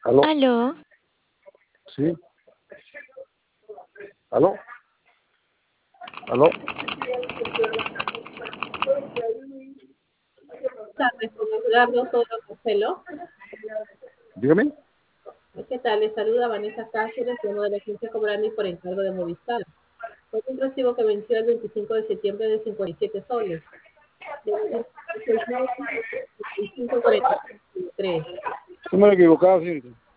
¿Aló? Aló, Sí. ¿Aló? ¿Aló? Tardes, con Edgardo Toro Marcelo. Dígame. ¿Qué tal? Les saluda Vanessa Cáceres, llamo de la agencia Cobrani por encargo de Movistar. Fue un recibo que venció el 25 de septiembre de 57 soles. De 65,43. No me he equivocado, señorita.